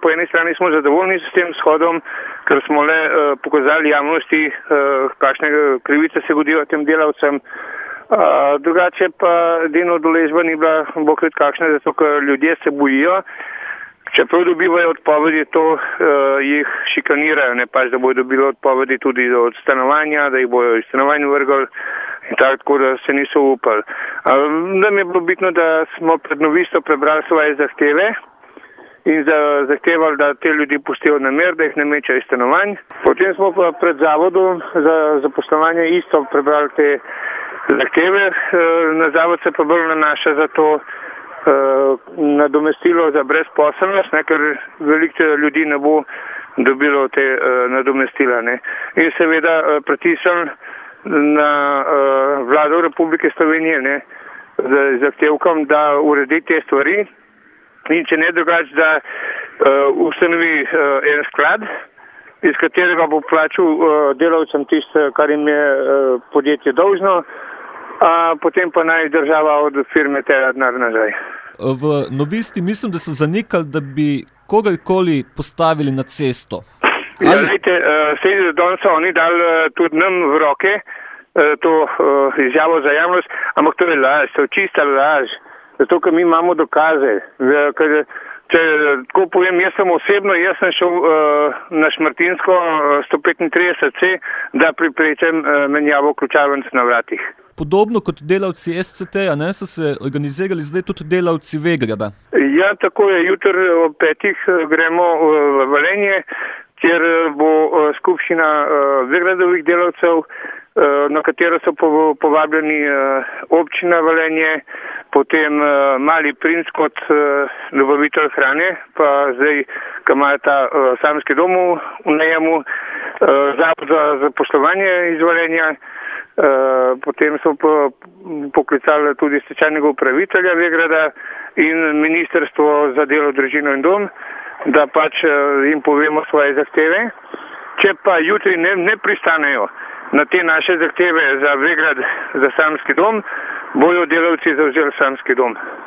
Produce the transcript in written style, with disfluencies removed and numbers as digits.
po eni strani smo zadovoljni s tem shodom, ker smo le pokazali javnosti, kakšne krivice se godijo tem delavcem. Drugače pa delno udeležba ni bila bogvet kakšna, zato ker ljudje se bojijo. Čeprav dobivajo odpovedi, to jih šikanirajo, ne pač, da bodo dobili odpovedi tudi od stanovanja, da jih bojo iz stanovanja vrgli in tako, da se niso upali. Nam je bilo bitno, da smo pred novisto prebrali svoje zahteve in zahtevali, da te ljudi pustijo na mir, da jih ne mečejo iz stanovanj. Potem smo pa pred zavodom za zaposlovanje isto prebrali te zahteve. Na zavod se pa bolj nanaša za to nadomestilo za brezposelnost, ker veliko ljudi ne bo dobilo te nadomestila. Ne. In seveda pritisnili na vlado Republike Slovenije, ne, z zahtevkom, da uredi te stvari in če ne drugače, da ustanovi en sklad, iz katerega bo plačal delavcem tisto, kar jim je podjetje dolžno, potem pa naj država od firme tega denar nazaj. V Novisti mislim, da so zanikali, da bi kogarkoli postavili na cesto. Ja, lejte, danes so oni dali tudi nam v roke to izjavo za javnost, ampak to je laž, to je čista laž. Zato, ker mi imamo dokaze. Če tako povem, jaz sem šel na Šmartinsko 135C, da priprečem menjavo ključavnic na vratih. Podobno kot delavci SCT-ja, so se organizirali zdaj tudi delavci Vegrada. Ja, tako je. Jutri ob 5 gremo v Velenje, kjer bo skupščina Vegradovih delavcev, na katero so povabljeni občina Velenje, potem Mali princ kot dobavitelj hrane, pa zdaj, ko imajo ta samski dom v najemu, zavod za zaposlovanje iz Velenja. Potem so poklicali tudi stečajnega upravitelja Vegrada in Ministrstvo za delo, družino in dom, da pač jim povemo svoje zahteve. Če pa jutri ne pristanejo na te naše zahteve za Vegrad, za samski dom, bojo delavci zavzeli samski dom.